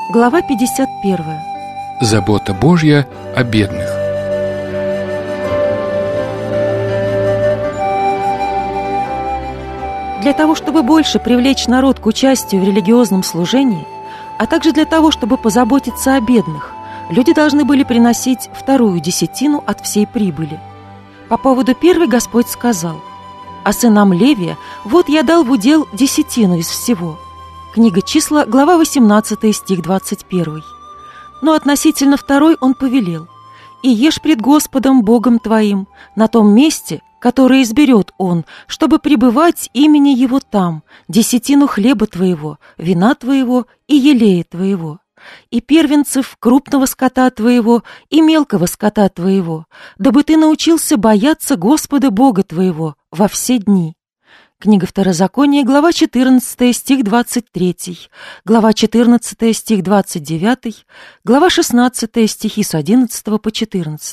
Глава 51. Забота Божья о бедных. Для того, чтобы больше привлечь народ к участию в религиозном служении, а также для того, чтобы позаботиться о бедных, люди должны были приносить вторую десятину от всей прибыли. По поводу первой Господь сказал: «А сынам Левия вот я дал в удел десятину из всего». Книга Числа, глава 18, стих 21. Но относительно второй он повелел: «И ешь пред Господом Богом твоим на том месте, которое изберет Он, чтобы пребывать имени Его там, десятину хлеба твоего, вина твоего и елея твоего, и первенцев крупного скота твоего и мелкого скота твоего, дабы ты научился бояться Господа Бога твоего во все дни». Книга Второзакония, глава 14, стих 23, глава 14, стих 29, глава 16, стихи с 11 по 14.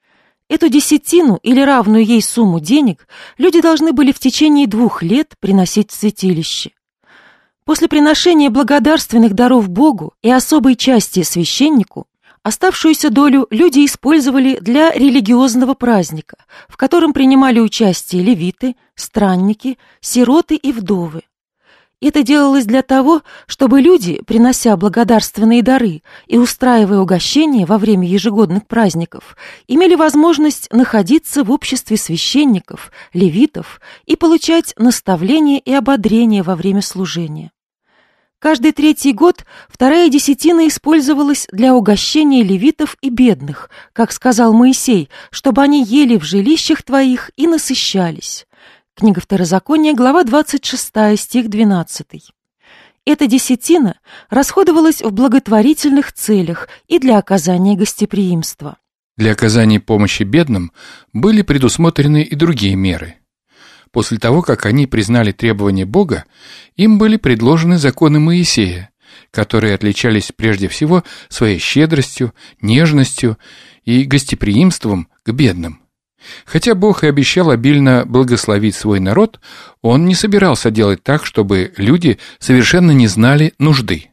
Эту десятину или равную ей сумму денег люди должны были в течение 2 лет приносить в святилище. После приношения благодарственных даров Богу и особой части священнику, оставшуюся долю люди использовали для религиозного праздника, в котором принимали участие левиты, странники, сироты и вдовы. Это делалось для того, чтобы люди, принося благодарственные дары и устраивая угощения во время ежегодных праздников, имели возможность находиться в обществе священников, левитов и получать наставления и ободрения во время служения. Каждый 3-й год вторая десятина использовалась для угощения левитов и бедных, как сказал Моисей, чтобы они ели в жилищах твоих и насыщались. Книга Второзакония, глава 26, стих 12. Эта десятина расходовалась в благотворительных целях и для оказания гостеприимства. Для оказания помощи бедным были предусмотрены и другие меры. После того, как они признали требования Бога, им были предложены законы Моисея, которые отличались прежде всего своей щедростью, нежностью и гостеприимством к бедным. Хотя Бог и обещал обильно благословить свой народ, Он не собирался делать так, чтобы люди совершенно не знали нужды.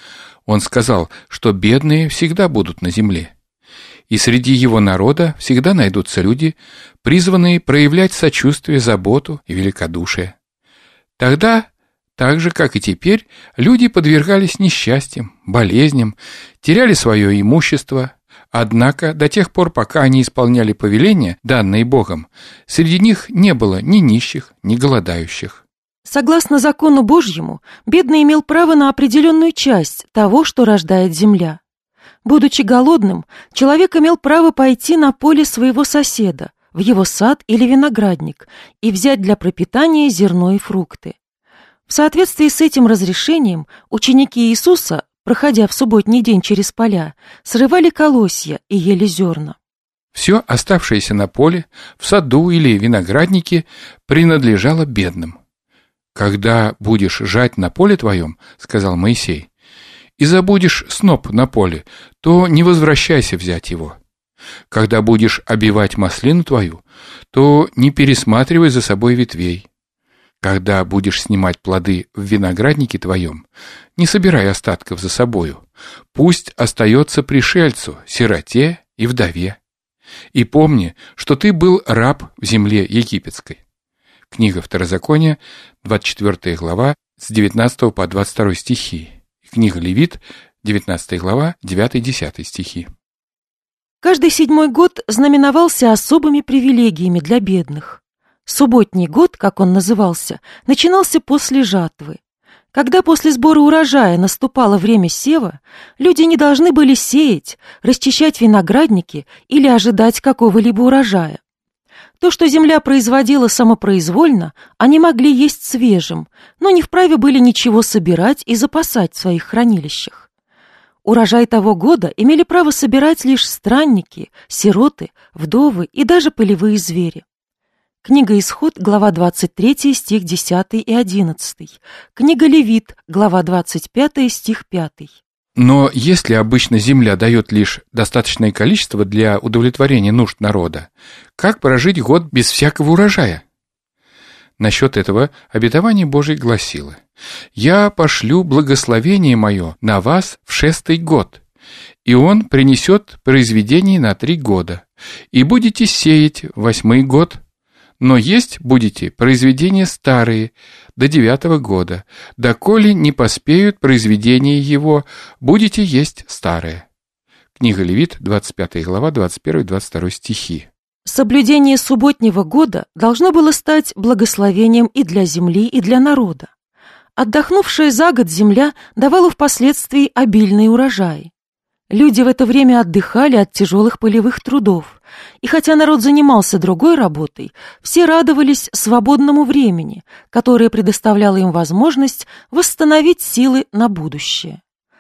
Он сказал, что бедные всегда будут на земле. И среди его народа всегда найдутся люди, призванные проявлять сочувствие, заботу и великодушие. Тогда, так же, как и теперь, люди подвергались несчастьям, болезням, теряли свое имущество. Однако, до тех пор, пока они исполняли повеления, данные Богом, среди них не было ни нищих, ни голодающих. Согласно закону Божьему, бедный имел право на определенную часть того, что рождает земля. Будучи голодным, человек имел право пойти на поле своего соседа, в его сад или виноградник, и взять для пропитания зерно и фрукты. В соответствии с этим разрешением ученики Иисуса, проходя в субботний день через поля, срывали колосья и ели зерна. Все оставшееся на поле, в саду или винограднике принадлежало бедным. «Когда будешь жать на поле твоем, — сказал Моисей, — и забудешь сноп на поле, то не возвращайся взять его. Когда будешь обивать маслину твою, то не пересматривай за собой ветвей. Когда будешь снимать плоды в винограднике твоем, не собирай остатков за собою. Пусть остается пришельцу, сироте и вдове. И помни, что ты был раб в земле египетской». Книга Второзакония, 24 глава, с 19 по 22 стихи. Книга Левит, 19 глава, 9-10 стихи. Каждый 7-й год знаменовался особыми привилегиями для бедных. Субботний год, как он назывался, начинался после жатвы. Когда после сбора урожая наступало время сева, люди не должны были сеять, расчищать виноградники или ожидать какого-либо урожая. То, что земля производила самопроизвольно, они могли есть свежим, но не вправе были ничего собирать и запасать в своих хранилищах. Урожай того года имели право собирать лишь странники, сироты, вдовы и даже полевые звери. Книга Исход, глава 23, стих 10 и 11. Книга Левит, глава 25, стих 5. Но если обычно земля дает лишь достаточное количество для удовлетворения нужд народа, как прожить год без всякого урожая? Насчет этого обетование Божие гласило: «Я пошлю благословение мое на вас в 6-й год, и он принесет произведение на 3 года, и будете сеять в 8-й год, но есть будете произведения старые до 9-го года, доколе не поспеют произведения его, будете есть старое». Книга Левит, 25 глава, 21-22 стихи. Соблюдение субботнего года должно было стать благословением и для земли, и для народа. Отдохнувшая за год земля давала впоследствии обильные урожаи. Люди в это время отдыхали от тяжелых полевых трудов, и хотя народ занимался другой работой, все радовались свободному времени, которое предоставляло им возможность восстановить силы на будущее.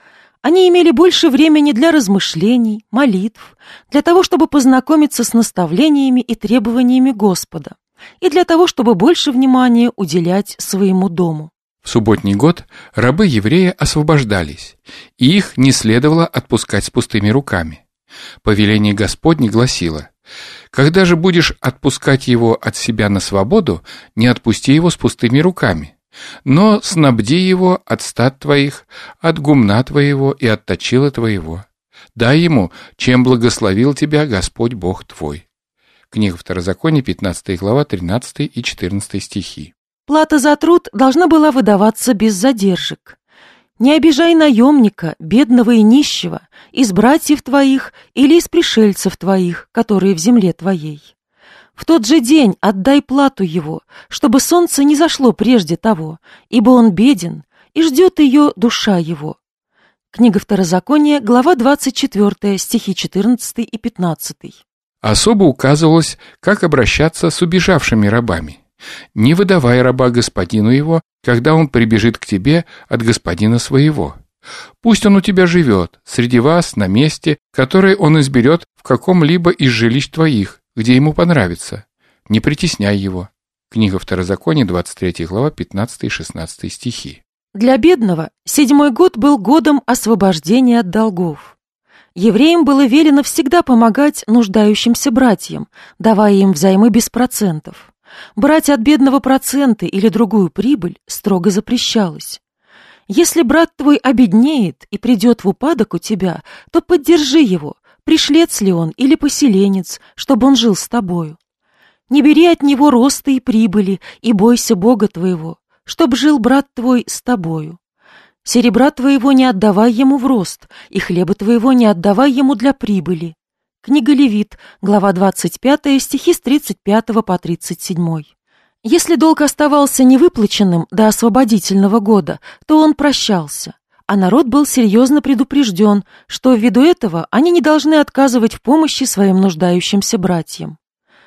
Они имели больше времени для размышлений, молитв, для того, чтобы познакомиться с наставлениями и требованиями Господа, и для того, чтобы больше внимания уделять своему дому. В субботний год рабы еврея освобождались, и их не следовало отпускать с пустыми руками. Повеление Господне гласило: «Когда же будешь отпускать его от себя на свободу, не отпусти его с пустыми руками, но снабди его от стад твоих, от гумна твоего и от точила твоего. Дай ему, чем благословил тебя Господь Бог твой». Книга Второзакония, 15 глава, 13 и 14 стихи. Плата за труд должна была выдаваться без задержек. «Не обижай наемника, бедного и нищего, из братьев твоих или из пришельцев твоих, которые в земле твоей. В тот же день отдай плату его, чтобы солнце не зашло прежде того, ибо он беден, и ждет ее душа его». Книга Второзакония, глава 24, стихи 14 и 15. Особо указывалось, как обращаться с убежавшими рабами. «Не выдавай раба господину его, когда он прибежит к тебе от господина своего. Пусть он у тебя живет, среди вас, на месте, которое он изберет в каком-либо из жилищ твоих, где ему понравится. Не притесняй его». Книга Второзакония, 23 глава, 15 и 16 стихи. Для бедного 7-й год был годом освобождения от долгов. Евреям было велено всегда помогать нуждающимся братьям, давая им взаймы без процентов. Брать от бедного проценты или другую прибыль строго запрещалось. Если брат твой обеднеет и придет в упадок у тебя, то поддержи его, пришлец ли он или поселенец, чтобы он жил с тобою. Не бери от него роста и прибыли, и бойся Бога твоего, чтоб жил брат твой с тобою. Серебра твоего не отдавай ему в рост, и хлеба твоего не отдавай ему для прибыли. Книга Левит, глава 25, стихи с 35 по 37. Если долг оставался невыплаченным до освободительного года, то он прощался, а народ был серьезно предупрежден, что ввиду этого они не должны отказывать в помощи своим нуждающимся братьям.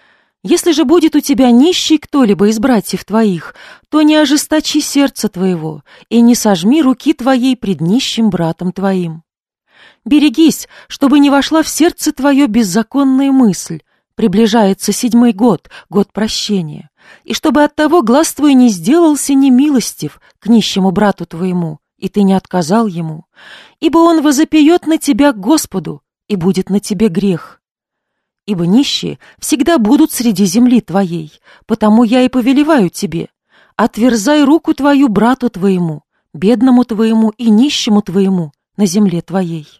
Если же будет у тебя нищий кто-либо из братьев твоих, то не ожесточи сердце твоего и не сожми руки твоей пред нищим братом твоим. Берегись, чтобы не вошла в сердце твое беззаконная мысль: приближается 7-й год, год прощения, и чтобы оттого глаз твой не сделался немилостив к нищему брату твоему, и ты не отказал ему, ибо он возопьет на тебя к Господу, и будет на тебе грех. Ибо нищие всегда будут среди земли твоей, потому я и повелеваю тебе: отверзай руку твою брату твоему, бедному твоему и нищему твоему на земле твоей.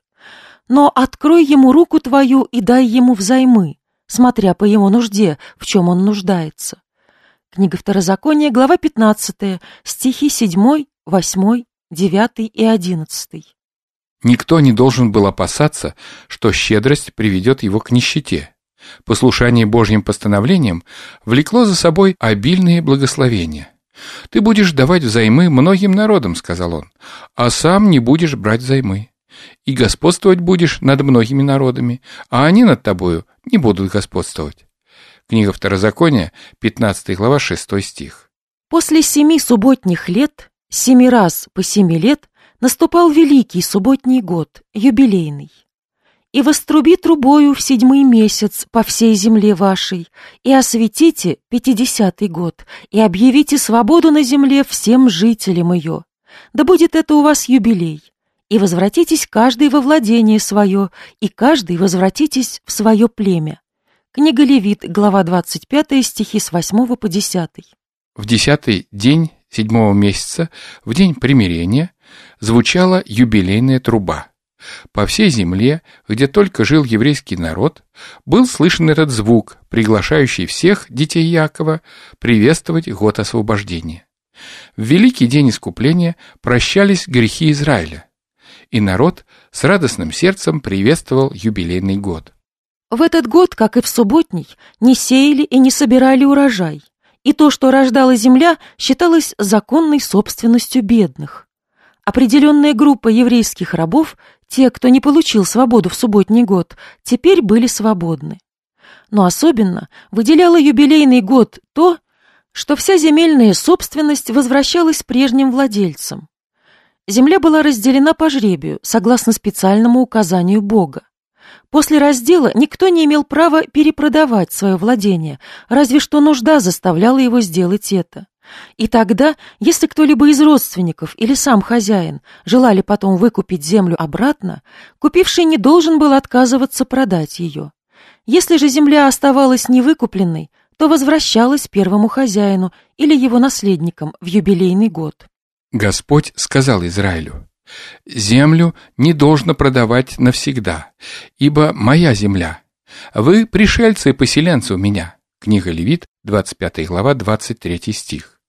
Но открой ему руку твою и дай ему взаймы, смотря по его нужде, в чем он нуждается. Книга Второзакония, глава 15, стихи 7, 8, 9 и 11. Никто не должен был опасаться, что щедрость приведет его к нищете. Послушание Божьим постановлениям влекло за собой обильные благословения. «Ты будешь давать взаймы многим народам, — сказал он, — а сам не будешь брать взаймы. И господствовать будешь над многими народами, а они над тобою не будут господствовать». Книга Второзакония, 15 глава, 6 стих. После 7 субботних лет, 7 раз по 7 лет, наступал великий субботний год, юбилейный. «И воструби трубою в 7-й месяц по всей земле вашей, и осветите 50-й год, и объявите свободу на земле всем жителям ее. Да будет это у вас юбилей. И возвратитесь каждый во владение свое, и каждый возвратитесь в свое племя». Книга Левит, глава 25, стихи с 8 по 10. В 10-й день 7-го месяца, в день примирения, звучала юбилейная труба. По всей земле, где только жил еврейский народ, был слышен этот звук, приглашающий всех детей Иакова приветствовать год освобождения. В великий день искупления прощались грехи Израиля, и народ с радостным сердцем приветствовал юбилейный год. В этот год, как и в субботний, не сеяли и не собирали урожай, и то, что рождала земля, считалось законной собственностью бедных. Определенная группа еврейских рабов, те, кто не получил свободу в субботний год, теперь были свободны. Но особенно выделяло юбилейный год то, что вся земельная собственность возвращалась прежним владельцам. Земля была разделена по жребию, согласно специальному указанию Бога. После раздела никто не имел права перепродавать свое владение, разве что нужда заставляла его сделать это. И тогда, если кто-либо из родственников или сам хозяин желали потом выкупить землю обратно, купивший не должен был отказываться продать ее. Если же земля оставалась невыкупленной, то возвращалась первому хозяину или его наследникам в юбилейный год. Господь сказал Израилю: «Землю не должно продавать навсегда, ибо моя земля. Вы пришельцы и поселенцы у меня». Книга Левит, 25 глава, 23 стих.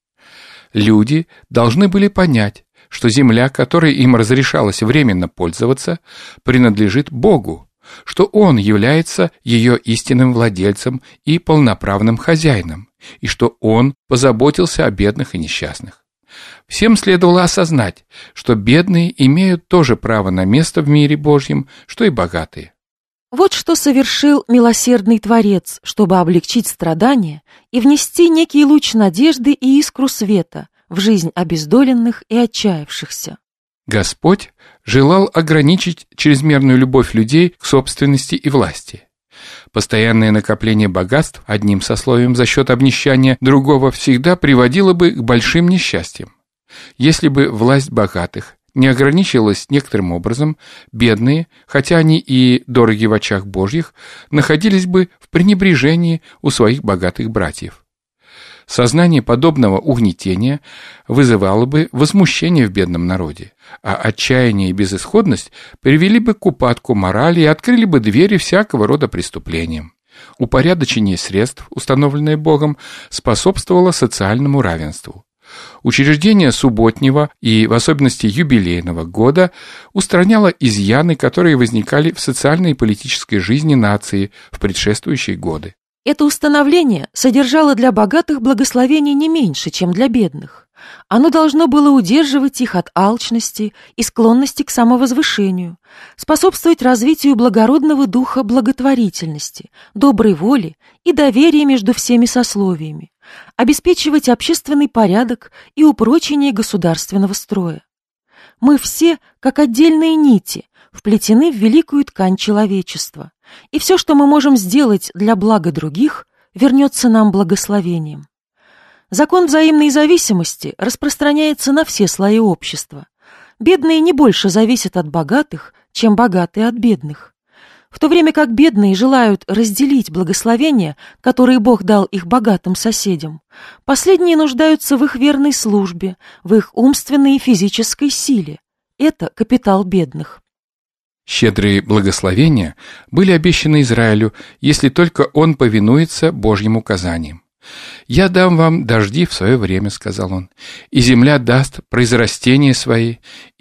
Люди должны были понять, что земля, которой им разрешалось временно пользоваться, принадлежит Богу, что Он является ее истинным владельцем и полноправным хозяином, и что Он позаботился о бедных и несчастных. Всем следовало осознать, что бедные имеют то же право на место в мире Божьем, что и богатые. Вот что совершил милосердный Творец, чтобы облегчить страдания и внести некий луч надежды и искру света в жизнь обездоленных и отчаявшихся. Господь желал ограничить чрезмерную любовь людей к собственности и власти. Постоянное накопление богатств одним сословием за счет обнищания другого всегда приводило бы к большим несчастьям. Если бы власть богатых не ограничивалась некоторым образом, бедные, хотя они и дороги в очах Божьих, находились бы в пренебрежении у своих богатых братьев. Сознание подобного угнетения вызывало бы возмущение в бедном народе, а отчаяние и безысходность привели бы к упадку морали и открыли бы двери всякого рода преступлениям. Упорядочение средств, установленное Богом, способствовало социальному равенству. Учреждение субботнего и, в особенности, юбилейного года устраняло изъяны, которые возникали в социальной и политической жизни нации в предшествующие годы. Это установление содержало для богатых благословений не меньше, чем для бедных. Оно должно было удерживать их от алчности и склонности к самовозвышению, способствовать развитию благородного духа благотворительности, доброй воли и доверия между всеми сословиями, обеспечивать общественный порядок и упрочение государственного строя. Мы все, как отдельные нити, вплетены в великую ткань человечества, и все, что мы можем сделать для блага других, вернется нам благословением. Закон взаимной зависимости распространяется на все слои общества. Бедные не больше зависят от богатых, чем богатые от бедных. В то время как бедные желают разделить благословения, которые Бог дал их богатым соседям, последние нуждаются в их верной службе, в их умственной и физической силе. Это капитал бедных. Щедрые благословения были обещаны Израилю, если только он повинуется Божьим указаниям. «Я дам вам дожди в свое время», — сказал он, «и земля даст произрастения свои,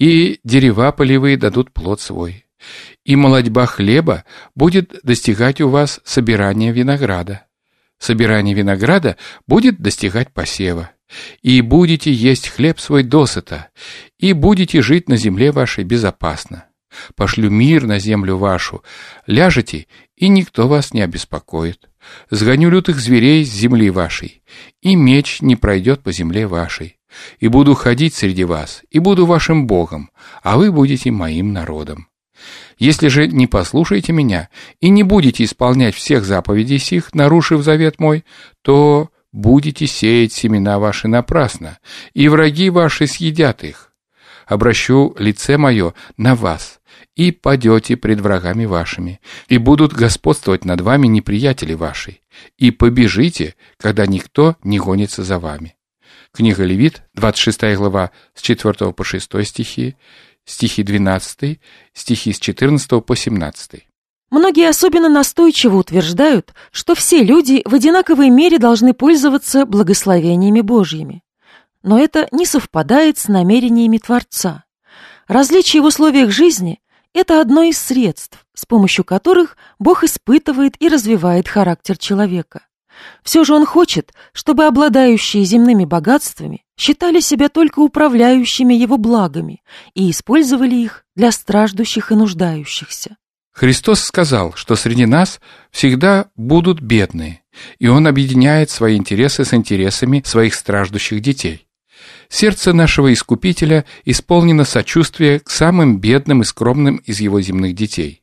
и дерева полевые дадут плод свой, и молодьба хлеба будет достигать у вас собирания винограда. Собирание винограда будет достигать посева, и будете есть хлеб свой досыта, и будете жить на земле вашей безопасно. Пошлю мир на землю вашу, ляжете, и никто вас не обеспокоит. Сгоню лютых зверей с земли вашей, и меч не пройдет по земле вашей. И буду ходить среди вас, и буду вашим Богом, а вы будете моим народом. Если же не послушаете меня и не будете исполнять всех заповедей сих, нарушив завет мой, то будете сеять семена ваши напрасно, и враги ваши съедят их. Обращу лице мое на вас, и падете пред врагами вашими, и будут господствовать над вами неприятели ваши, и побежите, когда никто не гонится за вами. Книга Левит, 26 глава, с 4 по 6 стихи 12, стихи с 14 по 17. Многие особенно настойчиво утверждают, что все люди в одинаковой мере должны пользоваться благословениями Божьими. Но это не совпадает с намерениями Творца. Различие в условиях жизни – это одно из средств, с помощью которых Бог испытывает и развивает характер человека. Все же Он хочет, чтобы обладающие земными богатствами считали себя только управляющими Его благами и использовали их для страждущих и нуждающихся. Христос сказал, что среди нас всегда будут бедные, и Он объединяет свои интересы с интересами своих страждущих детей. Сердце нашего Искупителя исполнено сочувствия к самым бедным и скромным из Его земных детей.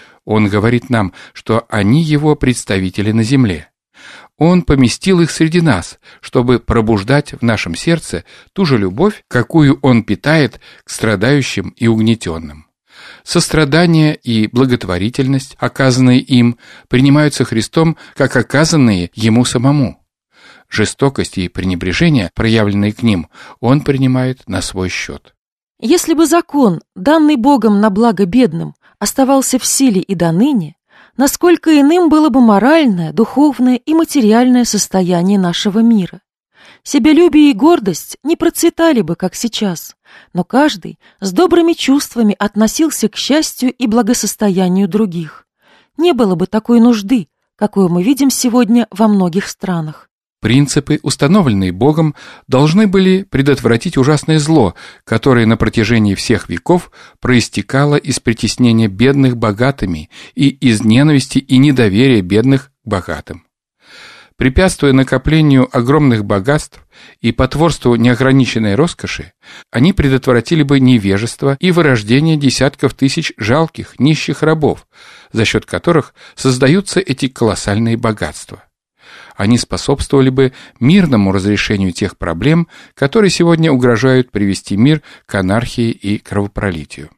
Он говорит нам, что они Его представители на земле. Он поместил их среди нас, чтобы пробуждать в нашем сердце ту же любовь, какую Он питает к страдающим и угнетенным. Сострадание и благотворительность, оказанные им, принимаются Христом как оказанные Ему самому. Жестокость и пренебрежение, проявленные к ним, Он принимает на свой счет. Если бы закон, данный Богом на благо бедным, оставался в силе и доныне, насколько иным было бы моральное, духовное и материальное состояние нашего мира. Себялюбие и гордость не процветали бы, как сейчас, но каждый с добрыми чувствами относился к счастью и благосостоянию других. Не было бы такой нужды, какую мы видим сегодня во многих странах. Принципы, установленные Богом, должны были предотвратить ужасное зло, которое на протяжении всех веков проистекало из притеснения бедных богатыми и из ненависти и недоверия бедных к богатым. Препятствуя накоплению огромных богатств и потворству неограниченной роскоши, они предотвратили бы невежество и вырождение десятков тысяч жалких, нищих рабов, за счет которых создаются эти колоссальные богатства. Они способствовали бы мирному разрешению тех проблем, которые сегодня угрожают привести мир к анархии и кровопролитию.